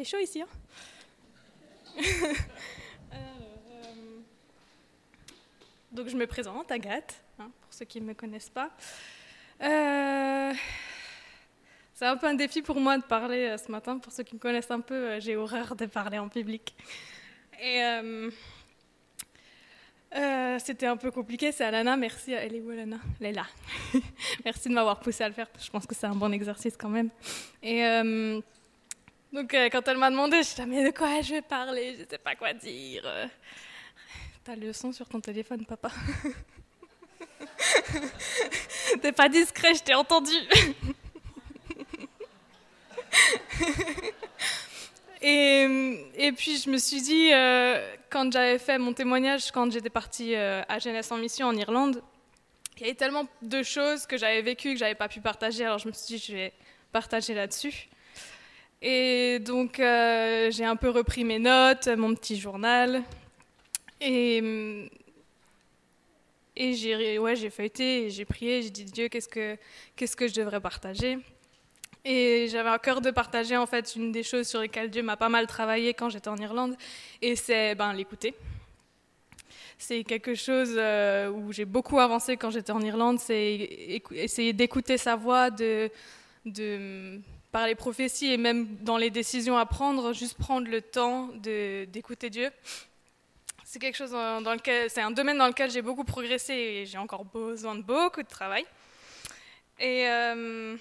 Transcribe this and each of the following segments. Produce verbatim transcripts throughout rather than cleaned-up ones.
fait chaud ici. Hein. euh, euh, donc je me présente, Agathe, hein, pour ceux qui ne me connaissent pas. Euh, c'est un peu un défi pour moi de parler euh, ce matin. Pour ceux qui me connaissent un peu, euh, j'ai horreur de parler en public. Et euh, euh, c'était un peu compliqué. C'est Alana, merci. Elle est où Alana ? Elle est là. Merci de m'avoir poussée à le faire. Je pense que c'est un bon exercice quand même. Et euh, donc euh, quand elle m'a demandé, je disais mais de quoi je vais parler ? Je ne sais pas quoi dire. Euh, T'as le son sur ton téléphone, papa ? T'es pas discret, je t'ai entendu. et, et puis je me suis dit, euh, quand j'avais fait mon témoignage, quand j'étais partie euh, à Jeunesse en Mission en Irlande, il y avait tellement de choses que j'avais vécues que j'avais pas pu partager, alors je me suis dit, je vais partager là-dessus. Et donc euh, j'ai un peu repris mes notes, mon petit journal, et... Et j'ai, ouais, j'ai feuilleté, j'ai prié, j'ai dit Dieu, qu'est-ce que, qu'est-ce que je devrais partager ? Et j'avais à cœur de partager en fait une des choses sur lesquelles Dieu m'a pas mal travaillé quand j'étais en Irlande, et c'est ben, l'écouter. C'est quelque chose euh, où j'ai beaucoup avancé quand j'étais en Irlande, c'est écou- essayer d'écouter sa voix, de, de, par les prophéties et même dans les décisions à prendre, juste prendre le temps de, d'écouter Dieu. C'est quelque chose dans lequel, c'est un domaine dans lequel j'ai beaucoup progressé et j'ai encore besoin de beaucoup de travail. Et euh,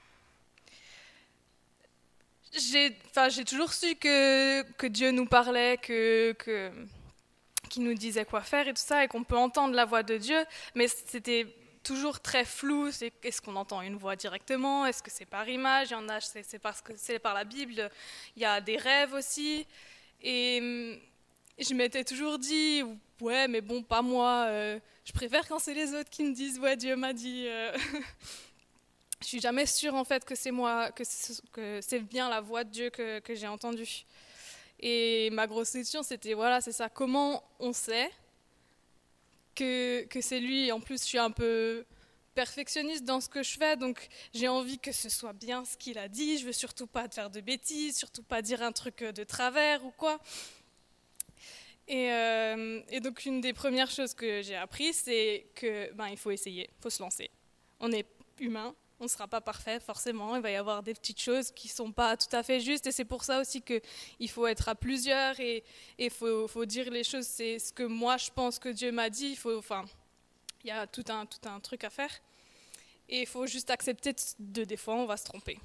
j'ai, enfin, j'ai toujours su que, que Dieu nous parlait, que, que, qu'il nous disait quoi faire et tout ça, et qu'on peut entendre la voix de Dieu, mais c'était toujours très flou. C'est, est-ce qu'on entend une voix directement ? Est-ce que c'est par image ? Il y en a, c'est, c'est parce que c'est par la Bible. Il y a des rêves aussi. Et je m'étais toujours dit, ouais, mais bon, pas moi. Euh, je préfère quand c'est les autres qui me disent, ouais, Dieu m'a dit. Euh, je suis jamais sûre en fait que c'est moi, que c'est, que c'est bien la voix de Dieu que, que j'ai entendue. Et ma grosse question, c'était, voilà, c'est ça. Comment on sait que, que c'est lui ? En plus, je suis un peu perfectionniste dans ce que je fais, donc j'ai envie que ce soit bien ce qu'il a dit. Je veux surtout pas faire de bêtises, surtout pas dire un truc de travers ou quoi. Et, euh, et donc une des premières choses que j'ai appris, c'est que ben, il faut essayer, il faut se lancer. On est humain, on ne sera pas parfait forcément, il va y avoir des petites choses qui ne sont pas tout à fait justes, et c'est pour ça aussi qu'il faut être à plusieurs, et il faut, faut dire les choses, c'est ce que moi je pense que Dieu m'a dit, il faut, enfin, il y a tout un, tout un truc à faire, et il faut juste accepter de des fois on va se tromper.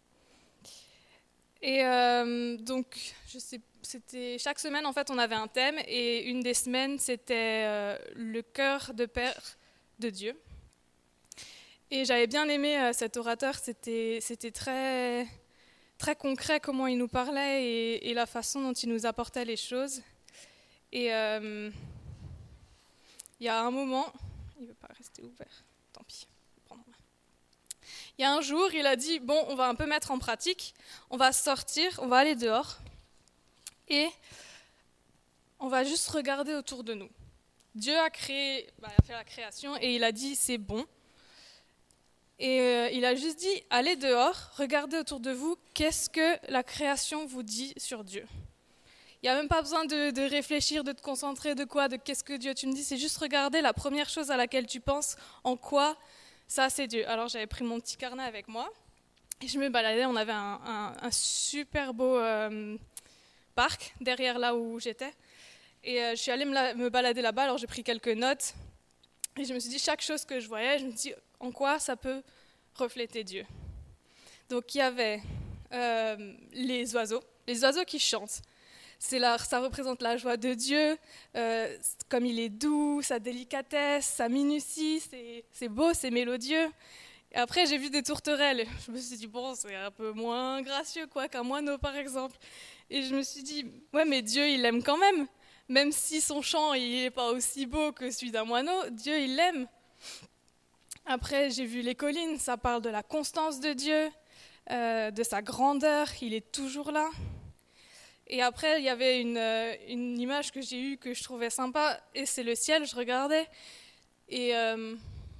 Et euh, donc, je sais, c'était chaque semaine en fait, on avait un thème, et une des semaines c'était euh, le cœur de Père de Dieu. Et j'avais bien aimé euh, cet orateur. C'était, c'était très, très concret comment il nous parlait et, et la façon dont il nous apportait les choses. Et euh, il y a un moment, il ne veut pas rester ouvert. Tant pis. Il y a un jour, il a dit, bon, on va un peu mettre en pratique, on va sortir, on va aller dehors, et on va juste regarder autour de nous. Dieu a créé, bah, a fait la création, et il a dit, c'est bon. Et euh, il a juste dit, allez dehors, regardez autour de vous, qu'est-ce que la création vous dit sur Dieu ? Il n'y a même pas besoin de, de réfléchir, de te concentrer, de quoi, de qu'est-ce que Dieu tu me dis, c'est juste regarder la première chose à laquelle tu penses, en quoi ça c'est Dieu. Alors j'avais pris mon petit carnet avec moi et je me baladais, on avait un, un, un super beau euh, parc derrière là où j'étais et euh, je suis allée me, la, me balader là-bas, alors j'ai pris quelques notes et je me suis dit chaque chose que je voyais, je me suis dit en quoi ça peut refléter Dieu. Donc il y avait euh, les oiseaux, les oiseaux qui chantent. C'est là, ça représente la joie de Dieu, euh, comme il est doux, sa délicatesse, sa minutie, c'est, c'est beau, c'est mélodieux. Et après, j'ai vu des tourterelles. Je me suis dit, bon, c'est un peu moins gracieux quoi, qu'un moineau, par exemple. Et je me suis dit, ouais, mais Dieu, il l'aime quand même. Même si son chant, il n'est pas aussi beau que celui d'un moineau, Dieu, il l'aime. Après, j'ai vu les collines, ça parle de la constance de Dieu, euh, de sa grandeur, il est toujours là. Et après, il y avait une, une image que j'ai eue que je trouvais sympa, et c'est le ciel, je regardais, et euh,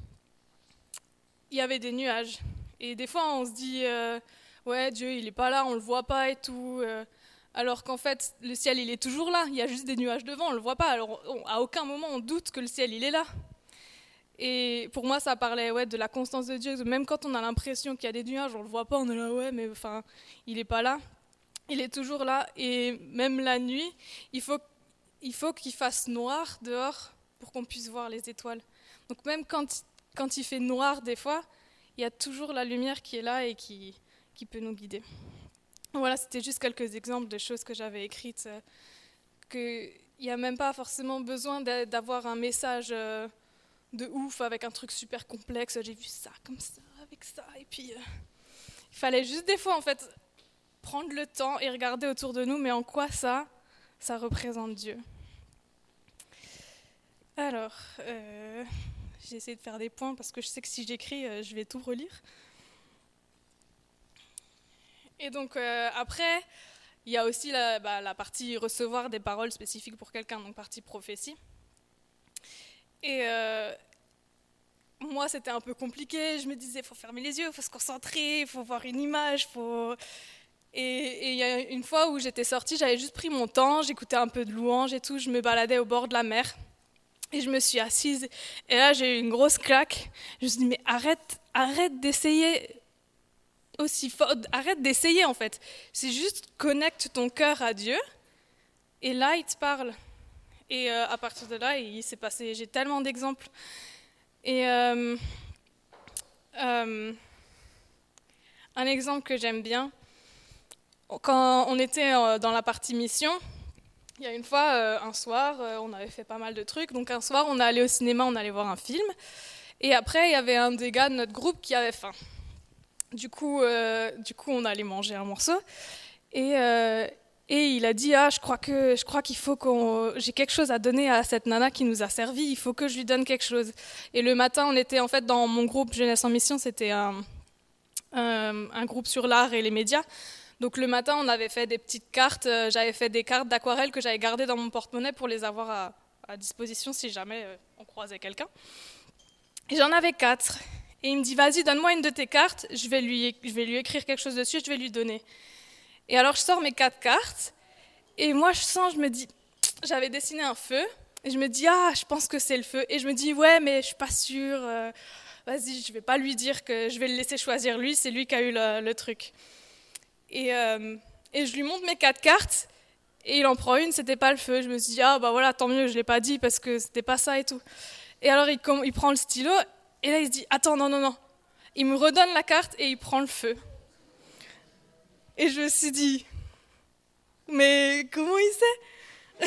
il y avait des nuages. Et des fois, on se dit, euh, ouais, Dieu, il n'est pas là, on ne le voit pas et tout. Euh, alors qu'en fait, le ciel, il est toujours là. Il y a juste des nuages devant, on ne le voit pas. Alors, on, à aucun moment, on doute que le ciel, il est là. Et pour moi, ça parlait ouais, de la constance de Dieu. Même quand on a l'impression qu'il y a des nuages, on ne le voit pas, on est là, ouais, mais enfin, il n'est pas là. Il est toujours là. Et même la nuit, il faut, il faut qu'il fasse noir dehors pour qu'on puisse voir les étoiles. Donc même quand, quand il fait noir des fois, il y a toujours la lumière qui est là et qui, qui peut nous guider. Voilà, c'était juste quelques exemples de choses que j'avais écrites. Euh, qu'il n'y a même pas forcément besoin d'avoir un message euh, de ouf avec un truc super complexe. J'ai vu ça comme ça, avec ça. Et puis, euh, il fallait juste des fois, en fait, prendre le temps et regarder autour de nous, mais en quoi ça, ça représente Dieu. Alors, euh, j'ai essayé de faire des points parce que je sais que si j'écris, euh, je vais tout relire. Et donc euh, après, il y a aussi la, bah, la partie recevoir des paroles spécifiques pour quelqu'un, donc partie prophétie. Et euh, moi, c'était un peu compliqué. Je me disais, il faut fermer les yeux, il faut se concentrer, il faut voir une image. Faut... Et il y a une fois où j'étais sortie, j'avais juste pris mon temps, j'écoutais un peu de louanges et tout, je me baladais au bord de la mer. Et je me suis assise. Et là, j'ai eu une grosse claque. Je me suis dit, mais arrête, arrête d'essayer... aussi fort, arrête d'essayer en fait. C'est juste connecte ton cœur à Dieu et là il te parle. Et euh, à partir de là, il s'est passé, j'ai tellement d'exemples. Et euh, euh, un exemple que j'aime bien, quand on était dans la partie mission, il y a une fois, euh, un soir, euh, on avait fait pas mal de trucs. Donc un soir, on est allé au cinéma, on allait voir un film. Et après, il y avait un des gars de notre groupe qui avait faim. Du coup, euh, du coup, on allait manger un morceau et, euh, et il a dit ah je crois que je crois qu'il faut qu'on j'ai quelque chose à donner à cette nana qui nous a servi, il faut que je lui donne quelque chose. Et le matin, on était en fait dans mon groupe Jeunesse en Mission, c'était un, un, un groupe sur l'art et les médias. Donc le matin, on avait fait des petites cartes, j'avais fait des cartes d'aquarelle que j'avais gardées dans mon porte-monnaie pour les avoir à, à disposition si jamais on croisait quelqu'un. Et j'en avais quatre. Et il me dit, vas-y, donne-moi une de tes cartes, je vais, lui, je vais lui écrire quelque chose dessus, je vais lui donner. Et alors, je sors mes quatre cartes, et moi, je sens, je me dis, j'avais dessiné un feu, et je me dis, ah, je pense que c'est le feu. Et je me dis, ouais, mais je suis pas sûre, euh, vas-y, je vais pas lui dire que je vais le laisser choisir lui, c'est lui qui a eu le, le truc. Et, euh, et je lui montre mes quatre cartes, et il en prend une, c'était pas le feu. Je me suis dit, ah, bah voilà, tant mieux, je l'ai pas dit, parce que c'était pas ça et tout. Et alors, il, il prend le stylo, et là, il se dit, attends, non, non, non. Il me redonne la carte et il prend le feu. Et je me suis dit, mais comment il sait?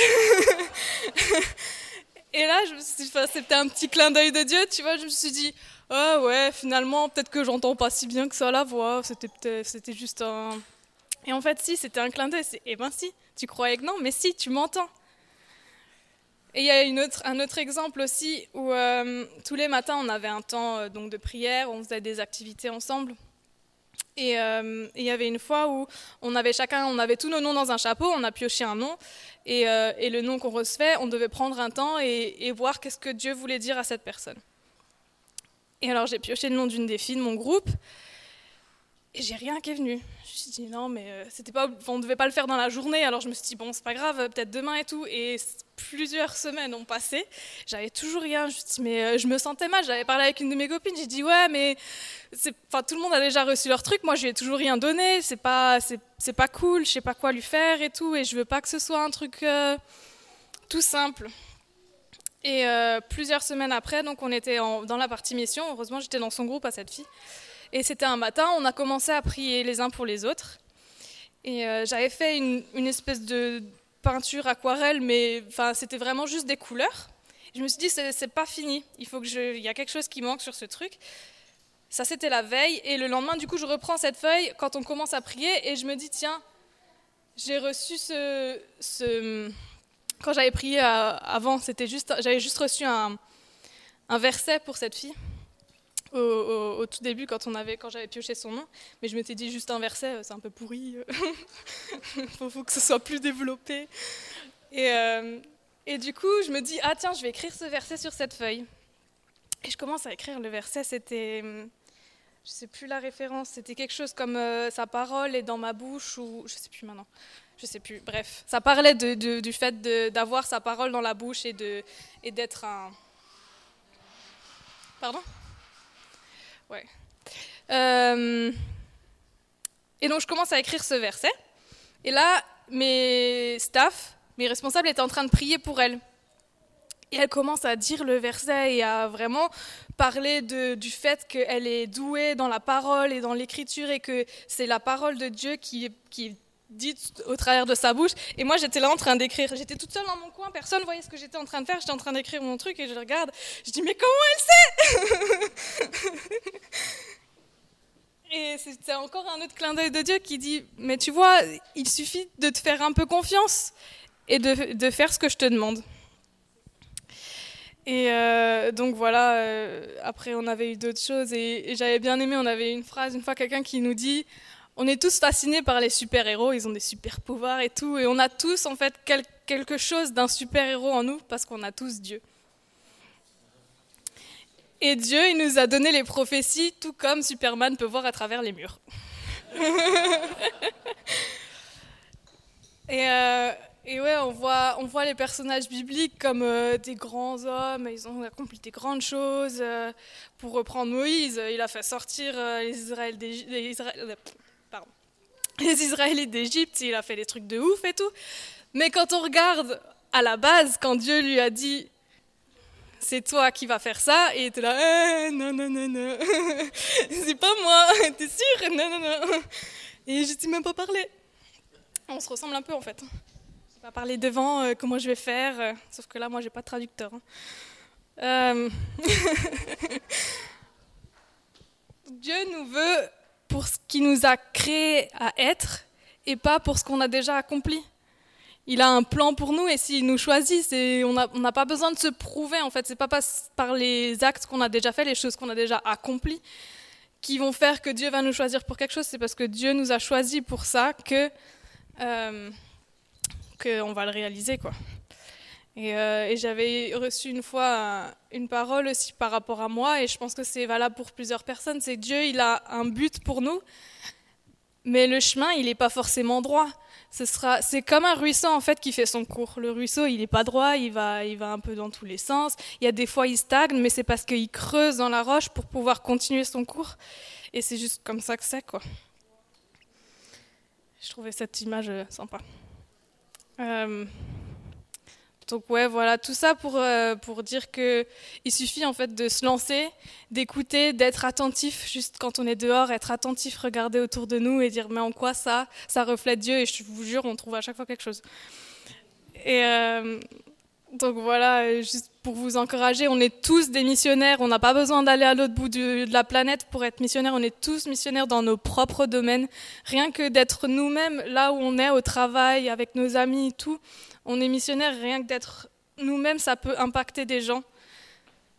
Et là, je me suis dit, enfin, c'était un petit clin d'œil de Dieu, tu vois. Je me suis dit, ah oh, ouais, finalement, peut-être que j'entends pas si bien que ça la voix. C'était, peut-être, c'était juste un... Et en fait, si, c'était un clin d'œil. C'est, eh ben si, tu croyais que non, mais si, tu m'entends. Et il y a une autre, un autre exemple aussi où euh, tous les matins on avait un temps euh, donc de prière, on faisait des activités ensemble. Et euh, il y avait une fois où on avait chacun, on avait tous nos noms dans un chapeau, on a pioché un nom et, euh, et le nom qu'on recevait, on devait prendre un temps et, et voir qu'est-ce que Dieu voulait dire à cette personne. Et alors j'ai pioché le nom d'une des filles de mon groupe. Et j'ai rien qui est venu. Je me suis dit non, mais euh, c'était pas, on ne devait pas le faire dans la journée. Alors je me suis dit bon, c'est pas grave, peut-être demain et tout. Et plusieurs semaines ont passé, j'avais toujours rien. Je me suis dit mais euh, je me sentais mal. J'avais parlé avec une de mes copines. J'ai dit ouais, mais c'est, enfin tout le monde a déjà reçu leur truc. Moi je lui ai toujours rien donné. C'est pas, c'est, c'est pas cool. Je sais pas quoi lui faire et tout. Et je veux pas que ce soit un truc euh, tout simple. Et euh, plusieurs semaines après, donc on était en, dans la partie mission. Heureusement j'étais dans son groupe à cette fille. Et c'était un matin, on a commencé à prier les uns pour les autres. Et euh, j'avais fait une, une espèce de peinture aquarelle, mais enfin, c'était vraiment juste des couleurs. Et je me suis dit, c'est, c'est pas fini, il faut que je, il y a quelque chose qui manque sur ce truc. Ça, c'était la veille. Et le lendemain, du coup, je reprends cette feuille quand on commence à prier. Et je me dis, tiens, j'ai reçu ce... ce... Quand j'avais prié avant, c'était juste, j'avais juste reçu un, un verset pour cette fille. Au, au, au tout début quand, on avait, quand j'avais pioché son nom, mais je m'étais dit juste un verset, c'est un peu pourri, il faut, faut que ce soit plus développé. Et, euh, et du coup, je me dis, ah tiens, je vais écrire ce verset sur cette feuille. Et je commence à écrire le verset, c'était, je ne sais plus la référence, c'était quelque chose comme euh, sa parole est dans ma bouche, ou je ne sais plus maintenant. je sais plus, bref. Ça parlait de, de, du fait de, d'avoir sa parole dans la bouche et, de, et d'être un... Pardon ? Ouais. Euh, et donc je commence à écrire ce verset. Et là, mes staffs, mes responsables étaient en train de prier pour elle. Et elle commence à dire le verset et à vraiment parler de, du fait qu'elle est douée dans la parole et dans l'écriture et que c'est la parole de Dieu qui, qui est dite au travers de sa bouche. Et moi, j'étais là en train d'écrire. J'étais toute seule dans mon coin, personne ne voyait ce que j'étais en train de faire. J'étais en train d'écrire mon truc et je regarde. Je dis, mais comment elle sait ? Et c'est encore un autre clin d'œil de Dieu qui dit, mais tu vois, il suffit de te faire un peu confiance et de, de faire ce que je te demande. Et euh, donc voilà, euh, après on avait eu d'autres choses et, et j'avais bien aimé, on avait une phrase, une fois quelqu'un qui nous dit « On est tous fascinés par les super-héros, ils ont des super-pouvoirs et tout, et on a tous en fait quel, quelque chose d'un super-héros en nous parce qu'on a tous Dieu. » Et Dieu, il nous a donné les prophéties tout comme Superman peut voir à travers les murs. et... Euh, Et ouais, on voit, on voit les personnages bibliques comme euh, des grands hommes, ils ont accompli des grandes choses. Euh, pour reprendre Moïse, il a fait sortir euh, les, Israël les, Israël, euh, pardon, les Israélites d'Égypte, il a fait des trucs de ouf et tout. Mais quand on regarde à la base, quand Dieu lui a dit « c'est toi qui vas faire ça », et il était là eh, « non, non, non, non, c'est pas moi, t'es sûr ? Non, non, non ». Et je ne sais même pas parler. On se ressemble un peu en fait. On va parler devant, euh, comment je vais faire, euh, sauf que là, moi, j'ai pas de traducteur. Hein. Euh... Dieu nous veut pour ce qu'il nous a créé à être et pas pour ce qu'on a déjà accompli. Il a un plan pour nous et s'il nous choisit, c'est, on n'a on n'a pas besoin de se prouver. En fait, c'est pas par les actes qu'on a déjà fait, les choses qu'on a déjà accomplies, qui vont faire que Dieu va nous choisir pour quelque chose. C'est parce que Dieu nous a choisis pour ça que euh, qu'on va le réaliser, quoi. Et, euh, et j'avais reçu une fois un, une parole aussi par rapport à moi, et je pense que c'est valable pour plusieurs personnes, c'est que Dieu, il a un but pour nous, mais le chemin, il n'est pas forcément droit. Ce sera, c'est comme un ruisseau, en fait, qui fait son cours. Le ruisseau, il n'est pas droit, il va, il va un peu dans tous les sens. Il y a des fois, il stagne, mais c'est parce qu'il creuse dans la roche pour pouvoir continuer son cours. Et c'est juste comme ça que c'est, quoi. Je trouvais cette image euh, sympa. Euh, donc ouais, voilà, tout ça pour, euh, pour dire qu'il suffit en fait de se lancer, d'écouter, d'être attentif, juste quand on est dehors, être attentif, regarder autour de nous et dire mais en quoi ça, ça reflète Dieu, et je vous jure, on trouve à chaque fois quelque chose. Et euh, donc voilà, juste pour vous encourager, on est tous des missionnaires, on n'a pas besoin d'aller à l'autre bout de, de la planète pour être missionnaire, on est tous missionnaires dans nos propres domaines, rien que d'être nous-mêmes là où on est, au travail, avec nos amis et tout, on est missionnaires, rien que d'être nous-mêmes, ça peut impacter des gens.